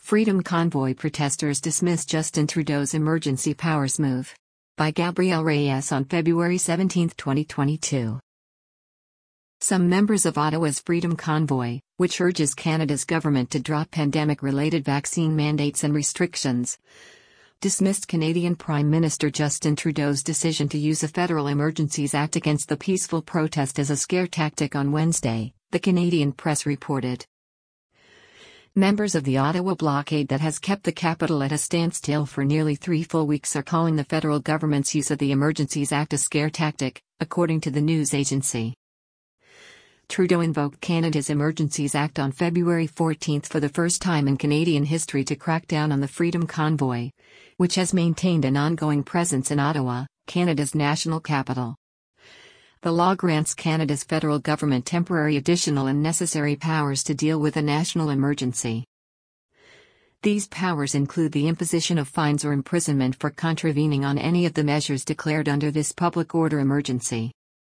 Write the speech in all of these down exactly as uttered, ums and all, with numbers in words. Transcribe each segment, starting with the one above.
Freedom Convoy protesters dismiss Justin Trudeau's emergency powers move. By Gabrielle Reyes on February seventeenth, twenty twenty-two. Some members of Ottawa's Freedom Convoy, which urges Canada's government to drop pandemic-related vaccine mandates and restrictions, dismissed Canadian Prime Minister Justin Trudeau's decision to use a Federal Emergencies Act against the peaceful protest as a scare tactic on Wednesday, the Canadian press reported. Members of the Ottawa blockade that has kept the capital at a standstill for nearly three full weeks are calling the federal government's use of the Emergencies Act a scare tactic, according to the news agency. Trudeau invoked Canada's Emergencies Act on February fourteenth for the first time in Canadian history to crack down on the Freedom Convoy, which has maintained an ongoing presence in Ottawa, Canada's national capital. The law grants Canada's federal government temporary additional and necessary powers to deal with a national emergency. These powers include the imposition of fines or imprisonment for contravening on any of the measures declared under this public order emergency.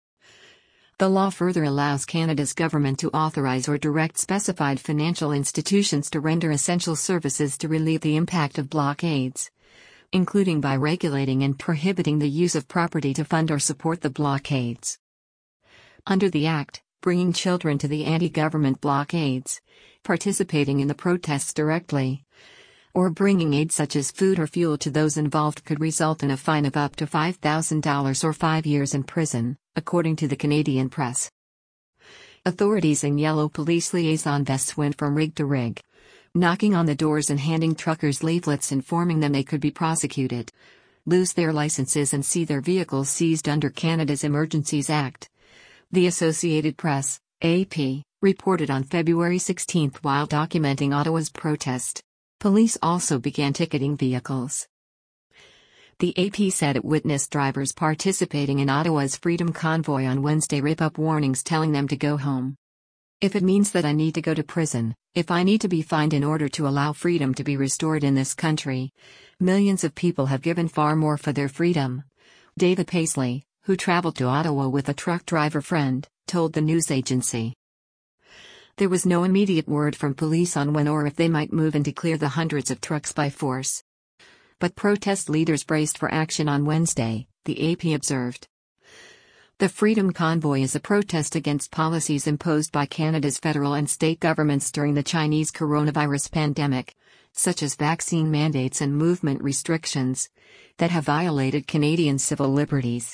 The law further allows Canada's government to authorize or direct specified financial institutions to render essential services to relieve the impact of blockades, including by regulating and prohibiting the use of property to fund or support the blockades. Under the Act, bringing children to the anti-government blockades, participating in the protests directly, or bringing aid such as food or fuel to those involved could result in a fine of up to five thousand dollars or five years in prison, according to the Canadian press. Authorities in yellow police liaison vests went from rig to rig, knocking on the doors and handing truckers leaflets informing them they could be prosecuted, lose their licenses and see their vehicles seized under Canada's Emergencies Act. The Associated Press, A P, reported on February sixteenth while documenting Ottawa's protest. Police also began ticketing vehicles. The A P said it witnessed drivers participating in Ottawa's Freedom Convoy on Wednesday rip up warnings telling them to go home. If it means that I need to go to prison, if I need to be fined in order to allow freedom to be restored in this country, millions of people have given far more for their freedom. David Paisley, who traveled to Ottawa with a truck driver friend, told the news agency. There was no immediate word from police on when or if they might move in to clear the hundreds of trucks by force. But protest leaders braced for action on Wednesday, the A P observed. The Freedom Convoy is a protest against policies imposed by Canada's federal and state governments during the Chinese coronavirus pandemic, such as vaccine mandates and movement restrictions, that have violated Canadian civil liberties.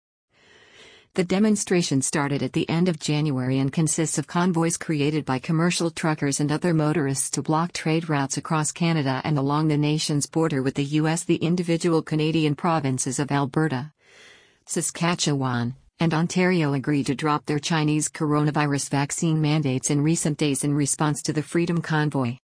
The demonstration started at the end of January and consists of convoys created by commercial truckers and other motorists to block trade routes across Canada and along the nation's border with the U S. The individual Canadian provinces of Alberta, Saskatchewan, and Ontario agreed to drop their Chinese coronavirus vaccine mandates in recent days in response to the Freedom Convoy.